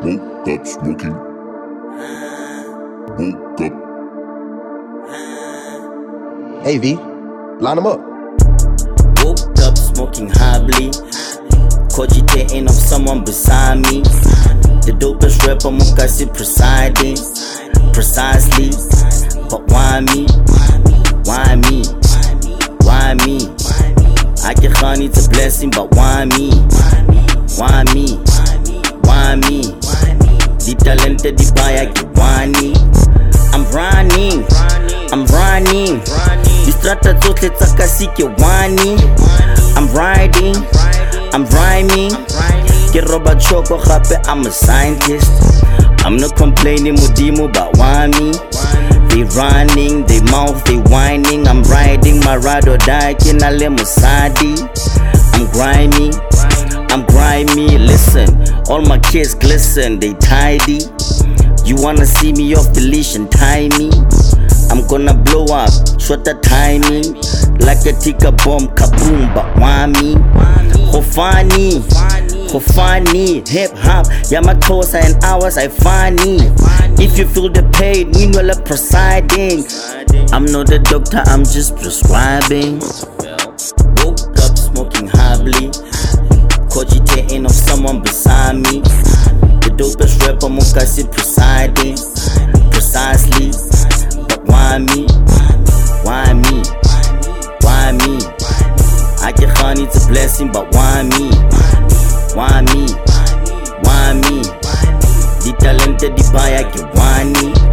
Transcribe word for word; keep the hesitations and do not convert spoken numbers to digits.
Woke up smoking. Woke up. Hey V, line them up. Woke up smoking highly, cogitating of someone beside me. The dopest rapper Mukasi presiding, precisely. But why me? Why me? Why me? I get honey, it's a blessing, but why me? Why me? Why me? The talented, the buyer, the wani. I'm running, I'm running. The strata tsotle tsaka sike wani. I'm riding, I'm rhyming. Get roba choko gape, I'm a scientist. I'm not complaining mudimu, but why me? They running, they mouth, they whining. I'm riding my ride or die, kinale musadi. I'm grimy, I'm grimy. Listen, all my kids glisten, they tidy. You wanna see me off the leash and tie me? I'm gonna blow up, short the timing. Like a tika bomb, kaboom, but why me? Hofani, Hofani, hip hop, Yamatosa and hours I funny. If you feel the pain, meanwhile presiding. I'm not a doctor, I'm just prescribing. Woke up smoking highly, cogitating of someone beside me. The dopest rapper Mukasi presiding, precisely. But why me? Why me? Why me? I get honey, it's a blessing, but why me? Why me? Why me? The talented, the buyer, get wani.